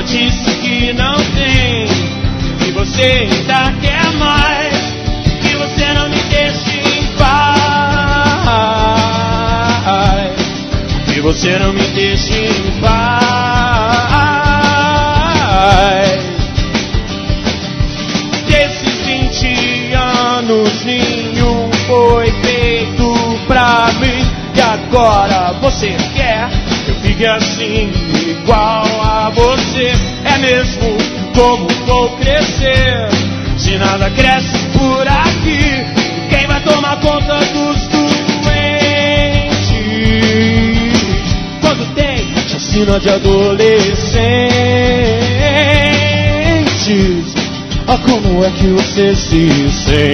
disse que não tem, que você ainda quer mais, que você não me deixa em paz, que você não me deixa em paz. Desses 20 anos nenhum foi feito pra mim, e agora você quer que eu fique assim, igual a você. É mesmo como vou crescer, se nada cresce por aqui? Quem vai tomar conta dos doentes quando tem chacina de adolescentes? Ah, como é que você se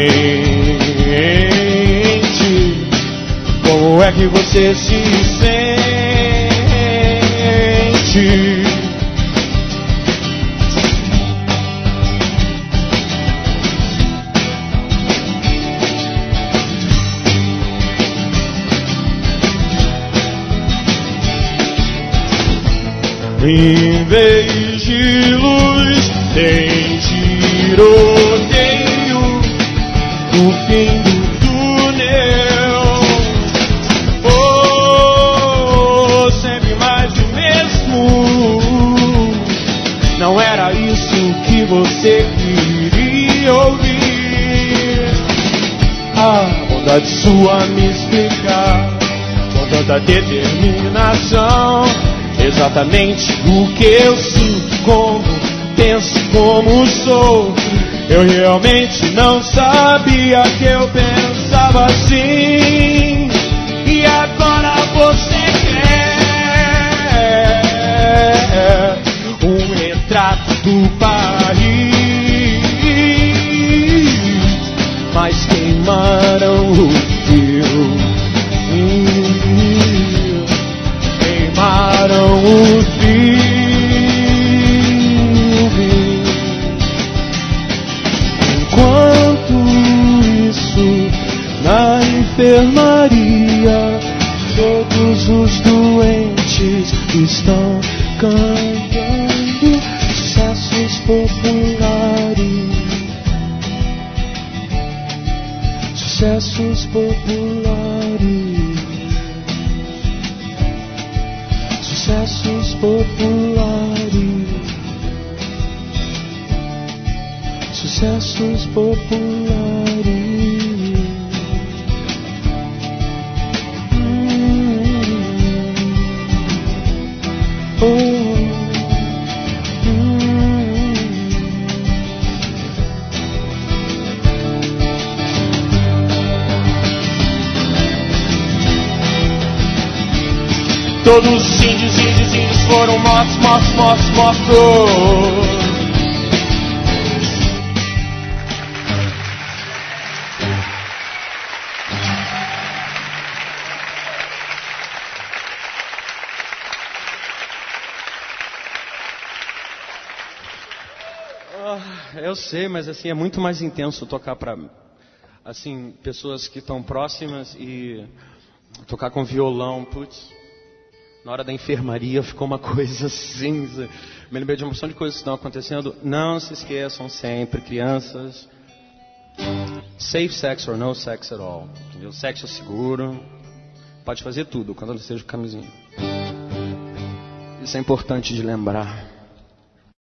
sente? Como é que você se sente? Em vez de luz tem tiroteio no fim do túnel. Oh, sempre mais do mesmo. Não era isso que você queria ouvir. A bondade sua me explicar com tanta determinação exatamente o que eu sinto, como penso, como sou. Eu realmente não sabia que eu pensava assim, e agora você quer um retrato do país, mas queimaram o fio. Queimaram o filme. Enquanto isso, na enfermaria, todos os doentes estão cantando sucessos populares. Sucessos populares. Sucessos populares. Sucessos populares. Todos os índios foram mortos. Eu sei, mas assim, é muito mais intenso tocar para assim, pessoas que estão próximas e tocar com violão, putz. Na hora da enfermaria ficou uma coisa assim. Me lembrei de uma porção de coisas que estão acontecendo. Não se esqueçam sempre, crianças. Safe sex or no sex at all. Entendeu? Sexo seguro. Pode fazer tudo, quando ela esteja com camisinha. Isso é importante de lembrar.